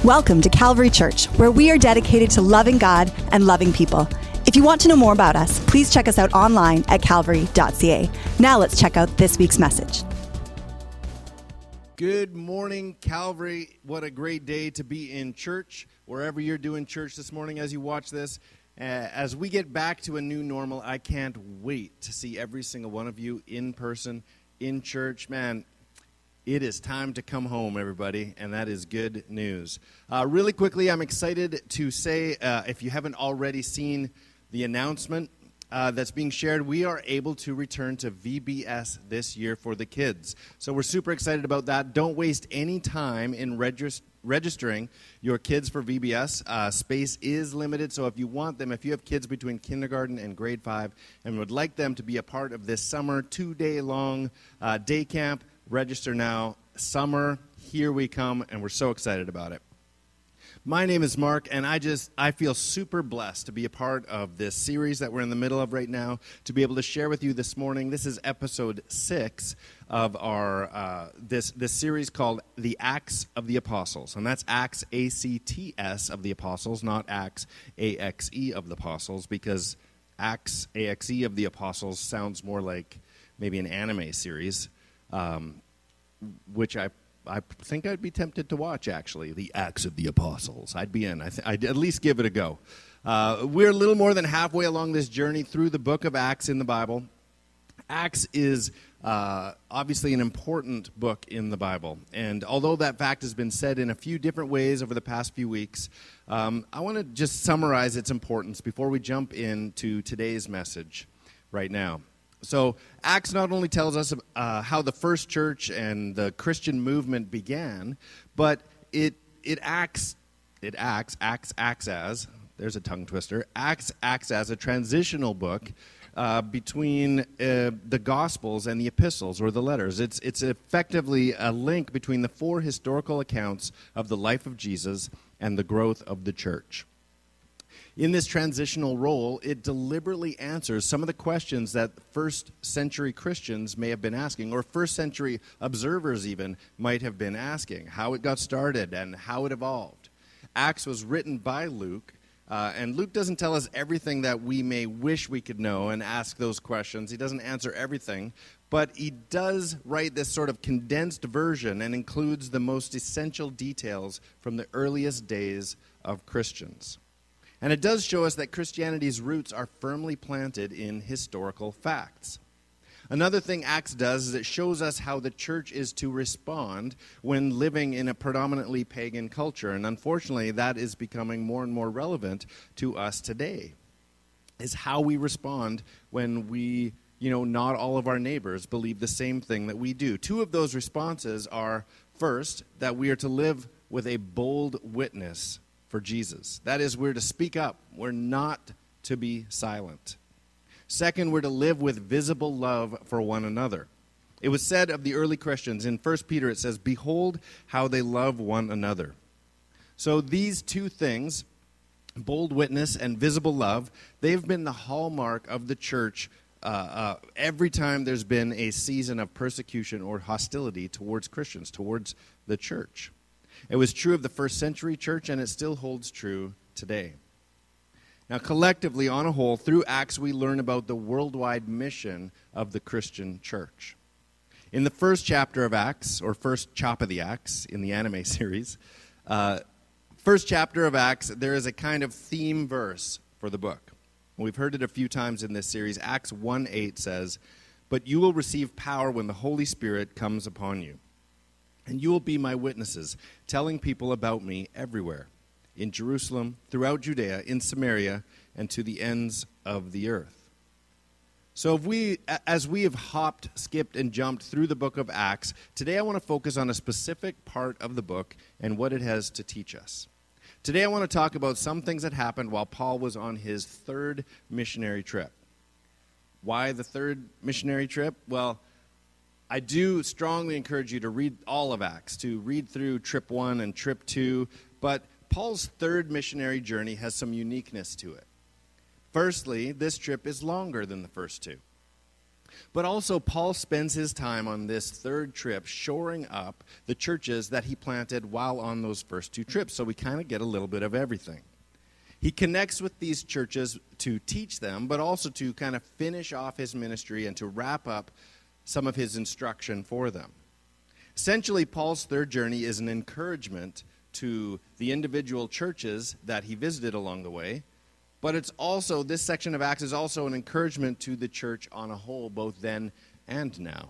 Welcome to Calvary Church, where we are dedicated to loving God and loving people. If you want to know more about us, please check us out online at calvary.ca. Now let's check out this week's message. Good morning, Calvary. What a great day to be in church, wherever you're doing church this morning as you watch this. As we get back to a new normal, I can't wait to see every single one of you in person, in church. Man, it is time to come home, everybody, and that is good news. Really quickly, I'm excited to say, if you haven't already seen the announcement that's being shared, we are able to return to VBS this year for the kids. So we're super excited about that. Don't waste any time in registering your kids for VBS. Space is limited, so if you want them, if you have kids between kindergarten and grade 5 and would like them to be a part of this summer 2-day-long day camp, register now. Summer, here we come, and we're so excited about it. My name is Mark, and I feel super blessed to be a part of this series that we're in the middle of right now, to be able to share with you this morning. This is episode 6 of our this series called The Acts of the Apostles, and that's Acts, A-C-T-S, of the Apostles, not Acts, A-X-E, of the Apostles, because Acts, A-X-E, of the Apostles sounds more like maybe an anime series, which I think I'd be tempted to watch, actually, The Acts of the Apostles. I'd be in. I'd at least give it a go. We're a little more than halfway along this journey through the book of Acts in the Bible. Acts is obviously an important book in the Bible. And although that fact has been said in a few different ways over the past few weeks, I want to just summarize its importance before we jump into today's message right now. So Acts not only tells us how the first church and the Christian movement began, but it acts as, there's a tongue twister, acts as a transitional book between the Gospels and the epistles, or the letters. It's effectively a link between the 4 historical accounts of the life of Jesus and the growth of the church. In this transitional role, it deliberately answers some of the questions that first century Christians may have been asking, or first century observers even might have been asking, how it got started and how it evolved. Acts was written by Luke, and Luke doesn't tell us everything that we may wish we could know and ask those questions. He doesn't answer everything, but he does write this sort of condensed version and includes the most essential details from the earliest days of Christians. And it does show us that Christianity's roots are firmly planted in historical facts. Another thing Acts does is it shows us how the church is to respond when living in a predominantly pagan culture. And unfortunately, that is becoming more and more relevant to us today, is how we respond when not all of our neighbors believe the same thing that we do. 2 of those responses are, first, that we are to live with a bold witness for Jesus. That is, we're to speak up. We're not to be silent. Second, we're to live with visible love for one another. It was said of the early Christians, in 1 Peter it says, "Behold how they love one another." So these 2 things, bold witness and visible love, they've been the hallmark of the church every time there's been a season of persecution or hostility towards Christians, towards the church. It was true of the first century church, and it still holds true today. Now, collectively, on a whole, through Acts, we learn about the worldwide mission of the Christian church. In the first chapter of Acts, or first chop of the Acts in the anime series, first chapter of Acts, there is a kind of theme verse for the book. We've heard it a few times in this series. Acts 1:8 says, "But you will receive power when the Holy Spirit comes upon you. And you will be my witnesses, telling people about me everywhere, in Jerusalem, throughout Judea, in Samaria, and to the ends of the earth." So as we have hopped, skipped, and jumped through the book of Acts, today I want to focus on a specific part of the book and what it has to teach us. Today I want to talk about some things that happened while Paul was on his 3rd missionary trip. Why the 3rd missionary trip? Well, I do strongly encourage you to read all of Acts, to read through trip 1 and trip 2, but Paul's 3rd missionary journey has some uniqueness to it. Firstly, this trip is longer than the first 2. But also, Paul spends his time on this third trip shoring up the churches that he planted while on those first two trips. So we kind of get a little bit of everything. He connects with these churches to teach them, but also to kind of finish off his ministry and to wrap up some of his instruction for them. Essentially, Paul's third journey is an encouragement to the individual churches that he visited along the way, but it's also, this section of Acts is also an encouragement to the church on a whole, both then and now.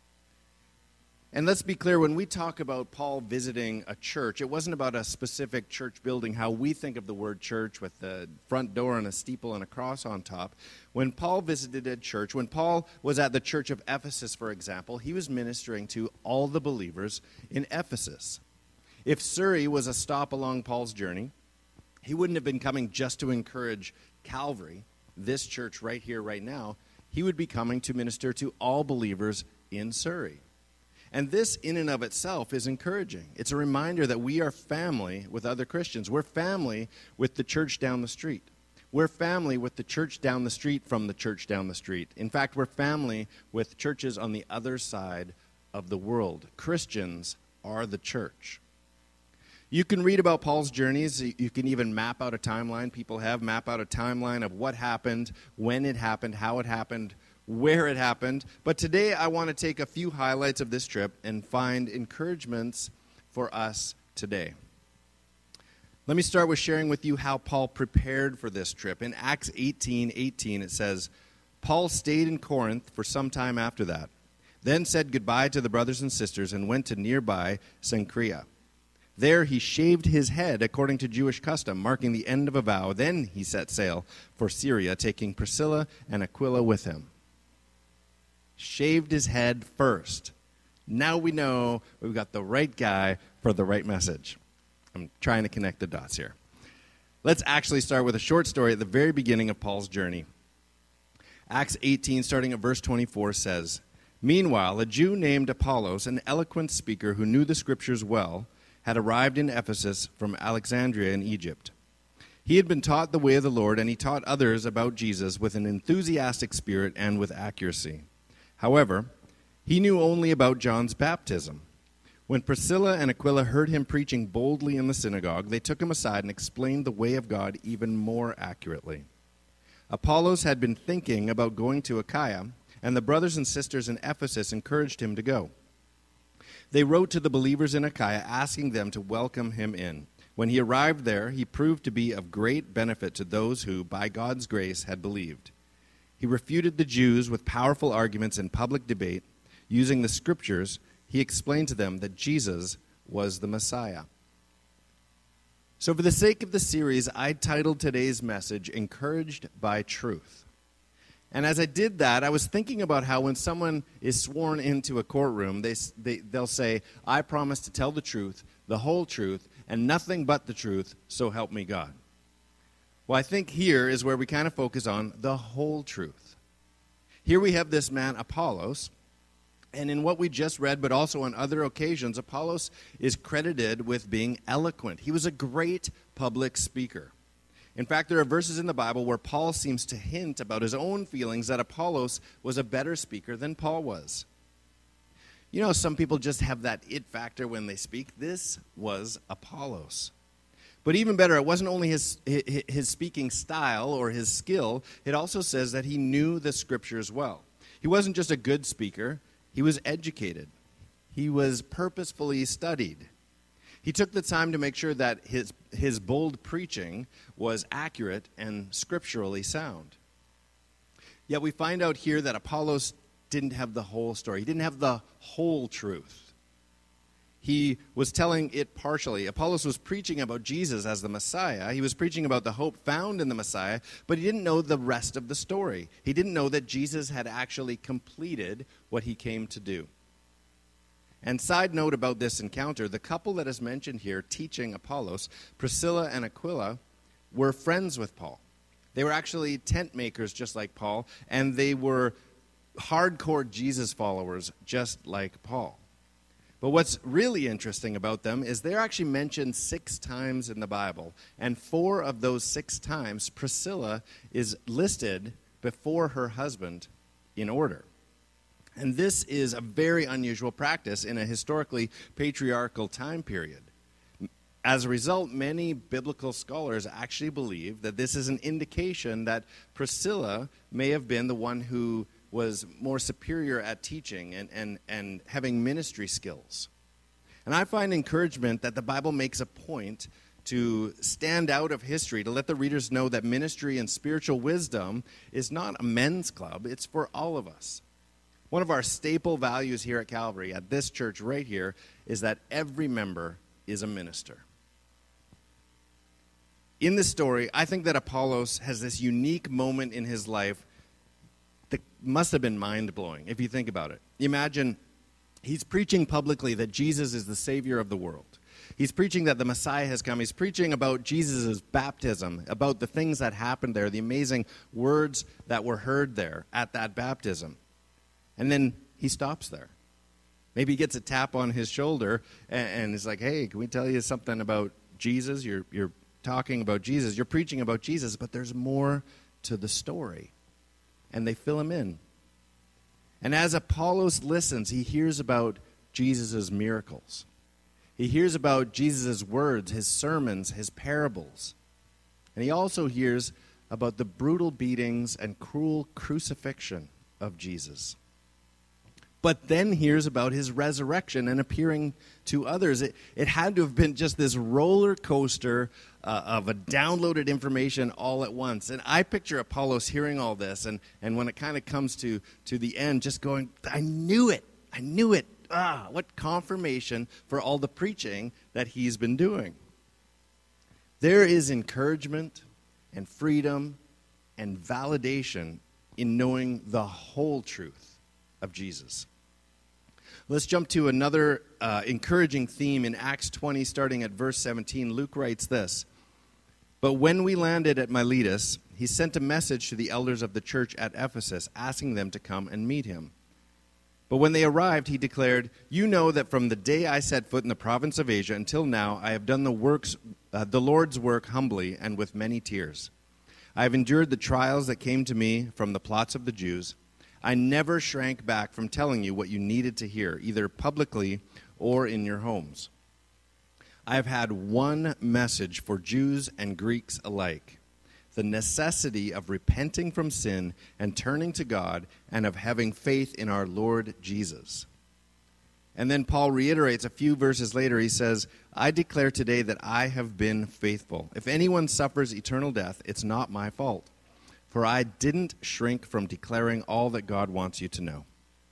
And let's be clear, when we talk about Paul visiting a church, it wasn't about a specific church building, how we think of the word church with the front door and a steeple and a cross on top. When Paul visited a church, when Paul was at the church of Ephesus, for example, he was ministering to all the believers in Ephesus. If Surrey was a stop along Paul's journey, he wouldn't have been coming just to encourage Calvary, this church right here, right now. He would be coming to minister to all believers in Surrey. And this in and of itself is encouraging. It's a reminder that we are family with other Christians. We're family with the church down the street. We're family with the church down the street from the church down the street. In fact, we're family with churches on the other side of the world. Christians are the church. You can read about Paul's journeys. You can even map out a timeline. People have map out a timeline of what happened, when it happened, how it happened, where it happened. But today I want to take a few highlights of this trip and find encouragements for us today. Let me start with sharing with you how Paul prepared for this trip. In Acts 18:18 it says, Paul stayed in Corinth for some time after that, then said goodbye to the brothers and sisters and went to nearby Cenchrea. There he shaved his head according to Jewish custom, marking the end of a vow. Then he set sail for Syria, taking Priscilla and Aquila with him. Shaved his head first. Now we know we've got the right guy for the right message. I'm trying to connect the dots here. Let's actually start with a short story at the very beginning of Paul's journey. Acts 18, starting at verse 24, says, Meanwhile, a Jew named Apollos, an eloquent speaker who knew the scriptures well, had arrived in Ephesus from Alexandria in Egypt. He had been taught the way of the Lord, and he taught others about Jesus with an enthusiastic spirit and with accuracy. However, he knew only about John's baptism. When Priscilla and Aquila heard him preaching boldly in the synagogue, they took him aside and explained the way of God even more accurately. Apollos had been thinking about going to Achaia, and the brothers and sisters in Ephesus encouraged him to go. They wrote to the believers in Achaia, asking them to welcome him in. When he arrived there, he proved to be of great benefit to those who, by God's grace, had believed. He refuted the Jews with powerful arguments in public debate. Using the scriptures, he explained to them that Jesus was the Messiah. So for the sake of the series, I titled today's message, Encouraged by Truth. And as I did that, I was thinking about how when someone is sworn into a courtroom, they'll say, I promise to tell the truth, the whole truth, and nothing but the truth, so help me God. Well, I think here is where we kind of focus on the whole truth. Here we have this man, Apollos, and in what we just read, but also on other occasions, Apollos is credited with being eloquent. He was a great public speaker. In fact, there are verses in the Bible where Paul seems to hint about his own feelings that Apollos was a better speaker than Paul was. You know, some people just have that it factor when they speak. This was Apollos. But even better, it wasn't only his speaking style or his skill. It also says that he knew the scriptures well. He wasn't just a good speaker. He was educated. He was purposefully studied. He took the time to make sure that his bold preaching was accurate and scripturally sound. Yet we find out here that Apollos didn't have the whole story. He didn't have the whole truth. He was telling it partially. Apollos was preaching about Jesus as the Messiah. He was preaching about the hope found in the Messiah, but he didn't know the rest of the story. He didn't know that Jesus had actually completed what he came to do. And side note about this encounter, the couple that is mentioned here teaching Apollos, Priscilla and Aquila, were friends with Paul. They were actually tent makers just like Paul, and they were hardcore Jesus followers just like Paul. But what's really interesting about them is they're actually mentioned 6 times in the Bible. And 4 of those 6 times, Priscilla is listed before her husband in order. And this is a very unusual practice in a historically patriarchal time period. As a result, many biblical scholars actually believe that this is an indication that Priscilla may have been the one who was more superior at teaching and having ministry skills. And I find encouragement that the Bible makes a point to stand out of history, to let the readers know that ministry and spiritual wisdom is not a men's club, it's for all of us. One of our staple values here at Calvary, at this church right here, is that every member is a minister. In this story, I think that Apollos has this unique moment in his life that must have been mind-blowing, if you think about it. Imagine he's preaching publicly that Jesus is the Savior of the world. He's preaching that the Messiah has come. He's preaching about Jesus' baptism, about the things that happened there, the amazing words that were heard there at that baptism. And then he stops there. Maybe he gets a tap on his shoulder and is like, hey, can we tell you something about Jesus? You're talking about Jesus. You're preaching about Jesus, but there's more to the story. And they fill him in. And as Apollos listens, he hears about Jesus' miracles. He hears about Jesus' words, his sermons, his parables. And he also hears about the brutal beatings and cruel crucifixion of Jesus. But then hears about his resurrection and appearing to others. It had to have been just this roller coaster of a downloaded information all at once. And I picture Apollos hearing all this, and when it kind of comes to the end, just going, I knew it. What confirmation for all the preaching that he's been doing. There is encouragement and freedom and validation in knowing the whole truth of Jesus. Let's jump to another encouraging theme in Acts 20, starting at verse 17. Luke writes this, "But when we landed at Miletus, he sent a message to the elders of the church at Ephesus, asking them to come and meet him. But when they arrived, he declared, 'You know that from the day I set foot in the province of Asia until now, I have done the Lord's work humbly and with many tears. I have endured the trials that came to me from the plots of the Jews. I never shrank back from telling you what you needed to hear, either publicly or in your homes. I have had one message for Jews and Greeks alike, the necessity of repenting from sin and turning to God and of having faith in our Lord Jesus.'" And then Paul reiterates a few verses later. He says, "I declare today that I have been faithful. If anyone suffers eternal death, it's not my fault. For I didn't shrink from declaring all that God wants you to know."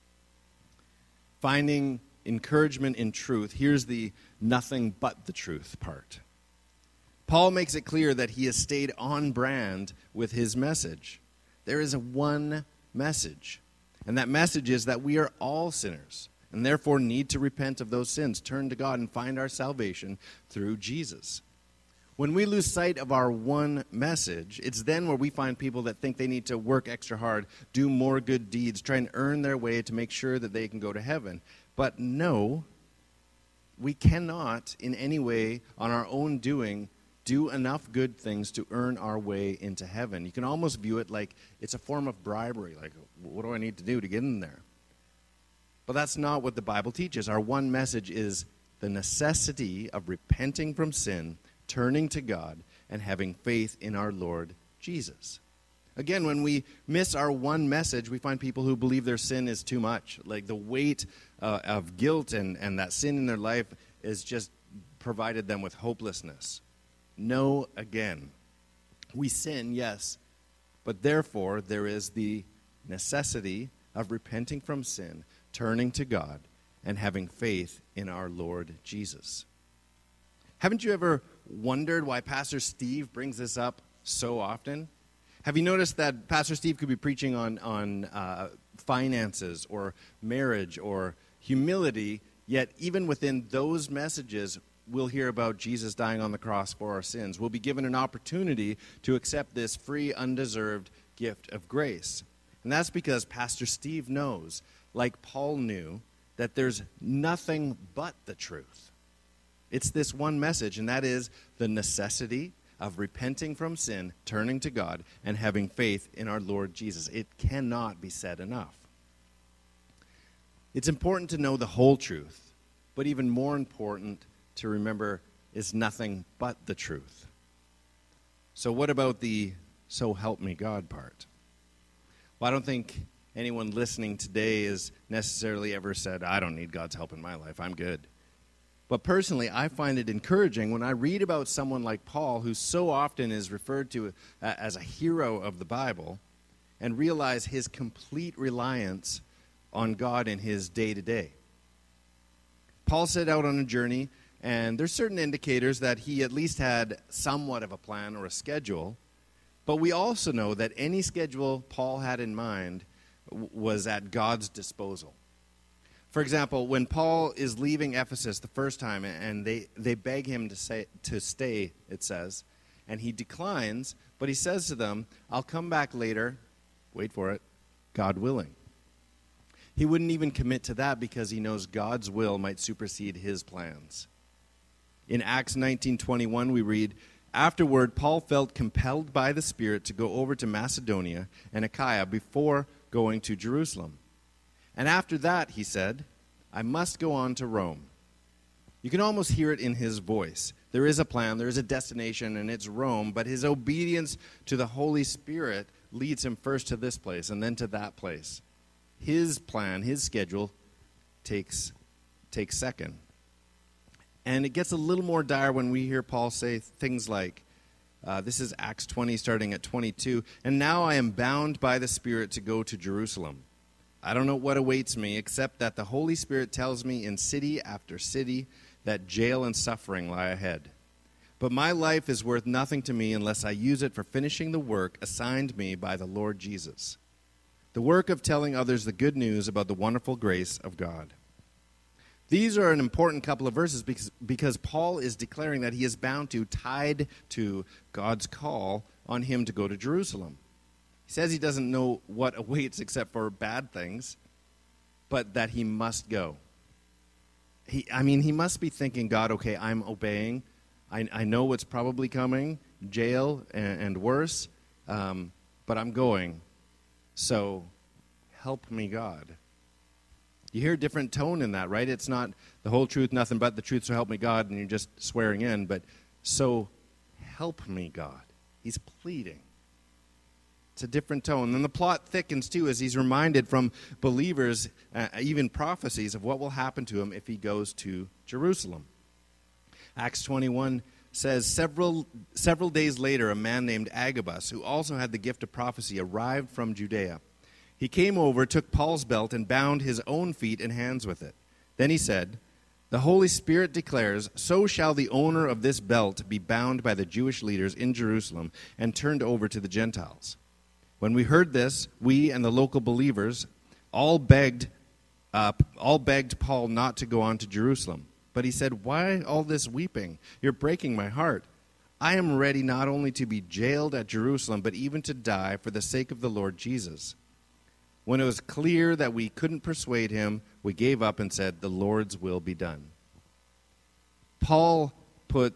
Finding encouragement in truth, here's the nothing but the truth part. Paul makes it clear that he has stayed on brand with his message. There is one message, and that message is that we are all sinners and therefore need to repent of those sins, turn to God, and find our salvation through Jesus. When we lose sight of our one message, it's then where we find people that think they need to work extra hard, do more good deeds, try and earn their way to make sure that they can go to heaven. But no, we cannot in any way on our own doing do enough good things to earn our way into heaven. You can almost view it like it's a form of bribery, like, what do I need to do to get in there? But that's not what the Bible teaches. Our one message is the necessity of repenting from sin, turning to God, and having faith in our Lord Jesus. Again, when we miss our one message, we find people who believe their sin is too much. Like the weight of guilt and that sin in their life is just provided them with hopelessness. No, again, we sin, yes, but therefore there is the necessity of repenting from sin, turning to God, and having faith in our Lord Jesus. Haven't you ever wondered why Pastor Steve brings this up so often? Have you noticed that Pastor Steve could be preaching on finances or marriage or humility, yet even within those messages, we'll hear about Jesus dying on the cross for our sins. We'll be given an opportunity to accept this free, undeserved gift of grace. And that's because Pastor Steve knows, like Paul knew, that there's nothing but the truth. It's this one message, and that is the necessity of repenting from sin, turning to God, and having faith in our Lord Jesus. It cannot be said enough. It's important to know the whole truth, but even more important to remember is nothing but the truth. So what about the "so help me God" part? Well, I don't think anyone listening today has necessarily ever said, "I don't need God's help in my life, I'm good." But personally, I find it encouraging when I read about someone like Paul, who so often is referred to as a hero of the Bible, and realize his complete reliance on God in his day-to-day. Paul set out on a journey, and there's certain indicators that he at least had somewhat of a plan or a schedule, but we also know that any schedule Paul had in mind was at God's disposal. For example, when Paul is leaving Ephesus the first time, and they beg him to stay, it says, and he declines, but he says to them, "I'll come back later," wait for it, "God willing." He wouldn't even commit to that because he knows God's will might supersede his plans. In Acts 19:21, we read, "Afterward, Paul felt compelled by the Spirit to go over to Macedonia and Achaia before going to Jerusalem. And after that," he said, "I must go on to Rome." You can almost hear it in his voice. There is a plan, there is a destination, and it's Rome, but his obedience to the Holy Spirit leads him first to this place and then to that place. His plan, his schedule, takes second. And it gets a little more dire when we hear Paul say things like, this is Acts 20, starting at 22, "And now I am bound by the Spirit to go to Jerusalem. I don't know what awaits me, except that the Holy Spirit tells me in city after city that jail and suffering lie ahead. But my life is worth nothing to me unless I use it for finishing the work assigned me by the Lord Jesus, the work of telling others the good news about the wonderful grace of God." These are an important couple of verses because Paul is declaring that he is bound to, tied to God's call on him to go to Jerusalem. He says he doesn't know what awaits except for bad things, but that he must go. He must be thinking, "God, okay, I'm obeying. I know what's probably coming, jail and worse, but I'm going. So help me, God." You hear a different tone in that, right? It's not the whole truth, nothing but the truth, so help me, God, and you're just swearing in, but so help me, God. He's pleading. It's a different tone. And the plot thickens, too, as he's reminded from believers, even prophecies, of what will happen to him if he goes to Jerusalem. Acts 21 says, several days later, a man named Agabus, who also had the gift of prophecy, arrived from Judea. He came over, took Paul's belt, and bound his own feet and hands with it. Then he said, "The Holy Spirit declares, so shall the owner of this belt be bound by the Jewish leaders in Jerusalem and turned over to the Gentiles." When we heard this, we and the local believers all begged Paul not to go on to Jerusalem. But he said, "Why all this weeping? You're breaking my heart. I am ready not only to be jailed at Jerusalem, but even to die for the sake of the Lord Jesus." When it was clear that we couldn't persuade him, we gave up and said, "The Lord's will be done." Paul put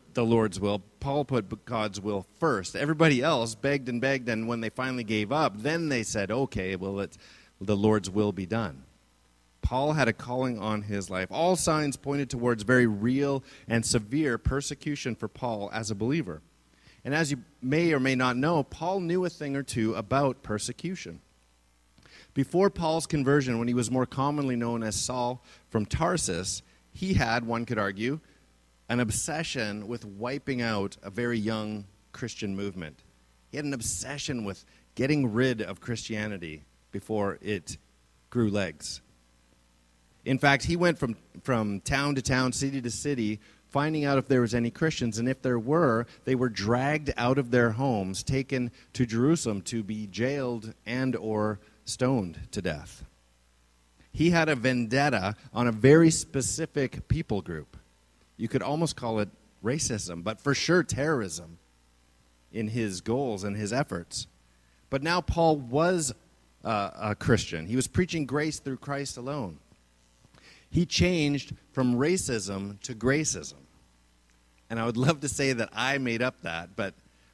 God's will first. Everybody else begged, and when they finally gave up, then they said, "Okay, well, the Lord's will be done." Paul had a calling on his life. All signs pointed towards very real and severe persecution for Paul as a believer. And as you may or may not know, Paul knew a thing or two about persecution. Before Paul's conversion, when he was more commonly known as Saul from Tarsus, he had, one could argue, an obsession with wiping out a very young Christian movement. He had an obsession with getting rid of Christianity before it grew legs. In fact, he went from town to town, city to city, finding out if there was any Christians, and if there were, they were dragged out of their homes, taken to Jerusalem to be jailed and or stoned to death. He had a vendetta on a very specific people group. You could almost call it racism, but for sure terrorism in his goals and his efforts. But now Paul was a Christian. He was preaching grace through Christ alone. He changed from racism to gracism. And I would love to say that I made up that, but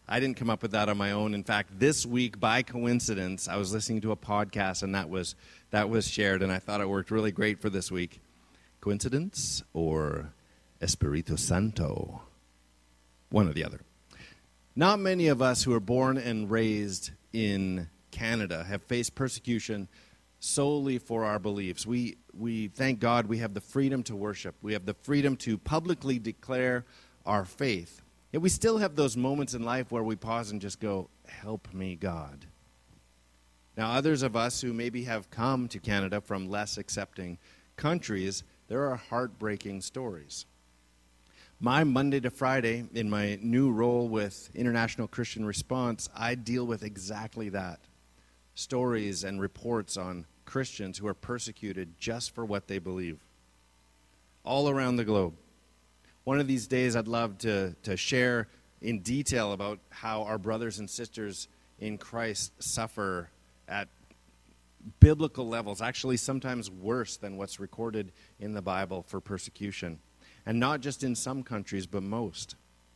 I didn't come up with that on my own. In fact, this week, by coincidence, I was listening to a podcast, and that was shared, and I thought it worked really great for this week. Coincidence or Espiritu Santo? One or the other. Not many of us who are born and raised in Canada have faced persecution solely for our beliefs. We thank God we have the freedom to worship. We have the freedom to publicly declare our faith. Yet we still have those moments in life where we pause and just go, help me, God. Now, others of us who maybe have come to Canada from less accepting countries, there are heartbreaking stories. My Monday to Friday, in my new role with International Christian Response, I deal with exactly that. Stories and reports on Christians who are persecuted just for what they believe. All around the globe. One of these days, I'd love to share in detail about how our brothers and sisters in Christ suffer at biblical levels, actually sometimes worse than what's recorded in the Bible for persecution. And not just in some countries, but most.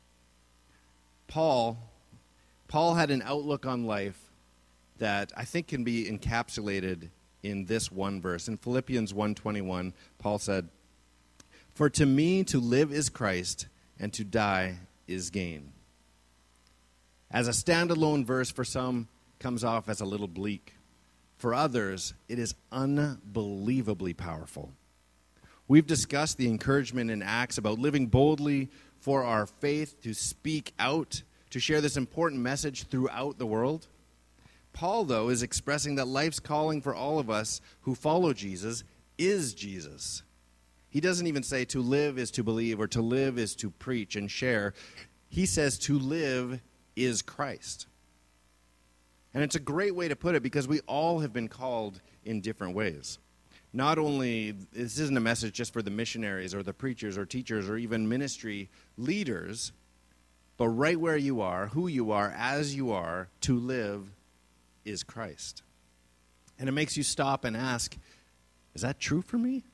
Paul had an outlook on life that I think can be encapsulated in this one verse. In Philippians 1:21, Paul said, "For to me to live is Christ, and to die is gain." As a standalone verse, for some, comes off as a little bleak. For others, it is unbelievably powerful. We've discussed the encouragement in Acts about living boldly for our faith, to speak out, to share this important message throughout the world. Paul, though, is expressing that life's calling for all of us who follow Jesus is Jesus. He doesn't even say to live is to believe or to live is to preach and share. He says to live is Christ. And it's a great way to put it because we all have been called in different ways. Not only, this isn't a message just for the missionaries or the preachers or teachers or even ministry leaders, but right where you are, who you are, as you are, to live is Christ. And it makes you stop and ask, is that true for me?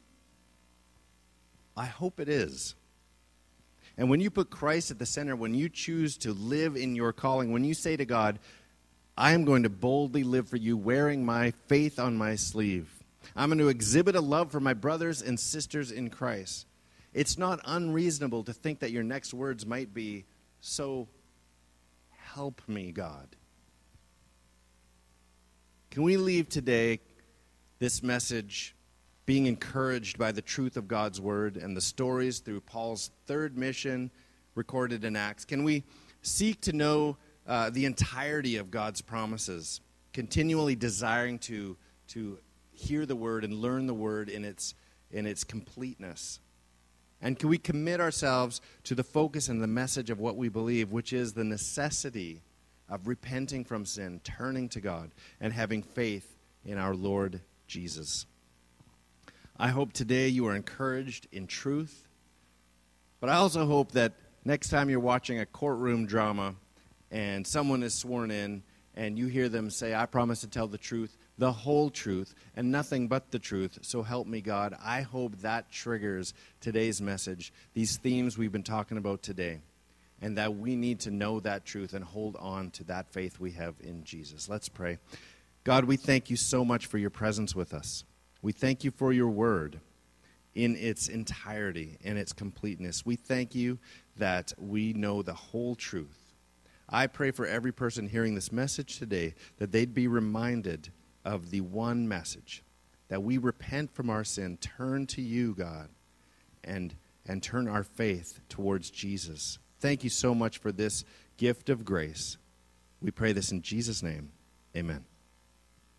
I hope it is. And when you put Christ at the center, when you choose to live in your calling, when you say to God, I am going to boldly live for you, wearing my faith on my sleeve. I'm going to exhibit a love for my brothers and sisters in Christ. It's not unreasonable to think that your next words might be, so help me, God. Can we leave today this message being encouraged by the truth of God's word and the stories through Paul's third mission recorded in Acts? Can we seek to know the entirety of God's promises, continually desiring to hear the word and learn the word in its completeness? And can we commit ourselves to the focus and the message of what we believe, which is the necessity of repenting from sin, turning to God, and having faith in our Lord Jesus? I hope today you are encouraged in truth, but I also hope that next time you're watching a courtroom drama and someone is sworn in and you hear them say, I promise to tell the truth, the whole truth, and nothing but the truth, so help me God. I hope that triggers today's message, these themes we've been talking about today, and that we need to know that truth and hold on to that faith we have in Jesus. Let's pray. God, we thank you so much for your presence with us. We thank you for your word in its entirety, in its completeness. We thank you that we know the whole truth. I pray for every person hearing this message today that they'd be reminded of the one message, that we repent from our sin, turn to you, God, and turn our faith towards Jesus. Thank you so much for this gift of grace. We pray this in Jesus' name. Amen.